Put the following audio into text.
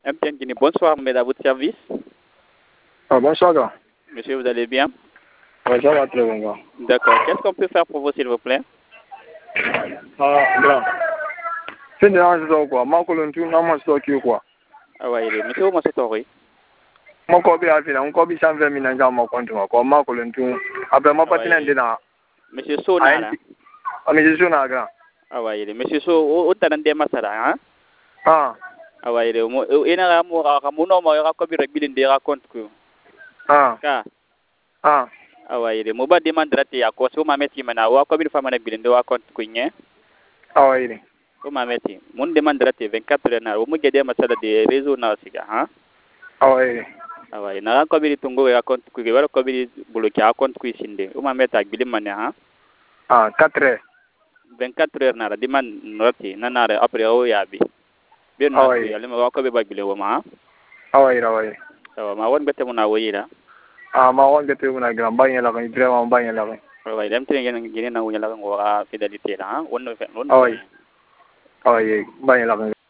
MTN Guinée, bonsoir, mais à votre service. Ah, bonsoir, grand. Monsieur, vous allez bien? Oui, ça va très bien, grand. D'accord. Qu'est-ce qu'on peut faire pour vous, s'il vous plaît? Ah, grand. C'est de l'argent, quoi. Moi, je ne sais pas quoi. Ah oui, monsieur, vous m'avez oui. Mon copain a fait un copain 120 000 dans mon compte, quoi. Moi, je ne sais pas. Après, mon partenaire est là. Monsieur Sonara. Ah, mais je suis là, grand. Ah oui, monsieur So, au talent de Masara, hein? Ah. Ah oui, il y a un mot à mon nom, il y a un copie de des racontes que. Ah. Ah. Ah oui, le mobile demande raté à quoi so ma meti mana wa copie de femme de bilende wa compte que. Ah oui. Ko ma meti. Mon demande raté 24 heures na, au mujje de masala de réseau na siga, hein? Ah oui. Ah oui, na copie de tungo ya compte que wala copie bloqué à compte que sinde. O ma meta bilim mana, hein? Ah, 4 heures. 24 heures na la demande raté na na après o ya bi. Bien na tu ale ma wa copie ba bile wo ma. Ah oui, ah oui. So ma won bete mo na wo yira. Ah, ma won bete mo na grand bagne la kan vraiment bagne la kan. Ouais, dem tene ngene na wo nyala ngo fidélité la, hein? Won no fe. Ah oui. Ah oui, bagne la kan.